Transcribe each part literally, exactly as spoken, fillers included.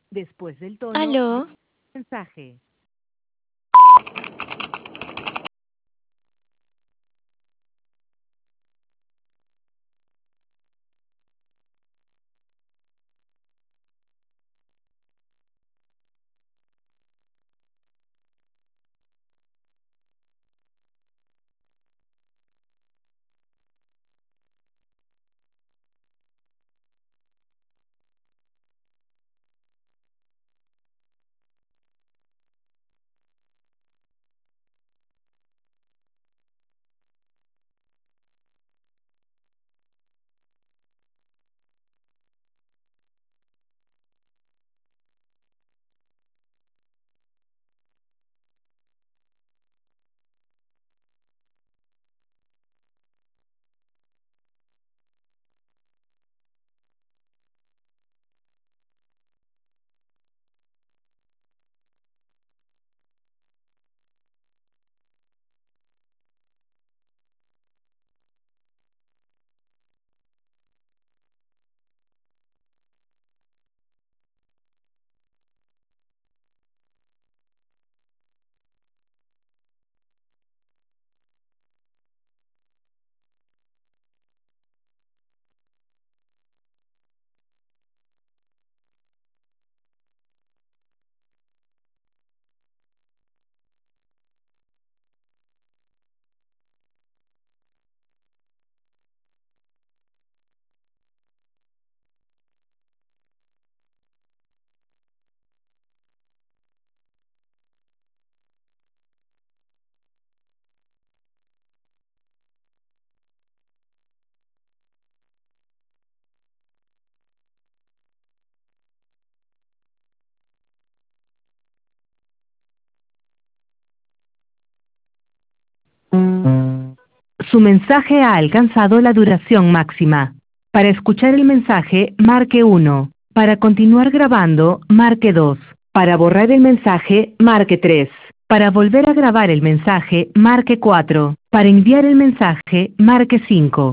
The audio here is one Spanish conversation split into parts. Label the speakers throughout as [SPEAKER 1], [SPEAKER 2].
[SPEAKER 1] Después del tono,
[SPEAKER 2] Aló.
[SPEAKER 1] mensaje. Su mensaje ha alcanzado la duración máxima. Para escuchar el mensaje, marque uno. Para continuar grabando, marque dos. Para borrar el mensaje, marque tres. Para volver a grabar el mensaje, marque cuatro. Para enviar el mensaje, marque cinco.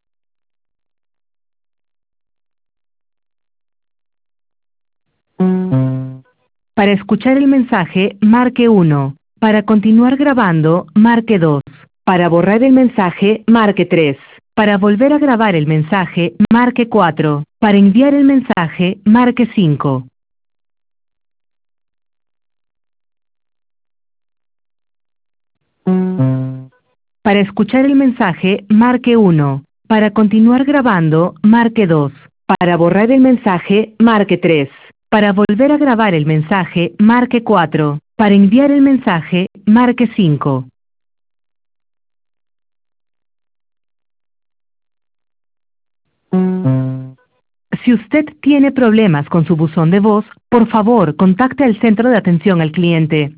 [SPEAKER 1] Para escuchar el mensaje, marque uno. Para continuar grabando, marque dos. Para borrar el mensaje, marque tres. Para volver a grabar el mensaje, marque cuatro. Para enviar el mensaje, marque cinco. Para escuchar el mensaje, marque uno. Para continuar grabando, marque dos. Para borrar el mensaje, marque tres. Para volver a grabar el mensaje, marque cuatro. Para enviar el mensaje, marque cinco. Si usted tiene problemas con su buzón de voz, por favor, contacte al centro de atención al cliente.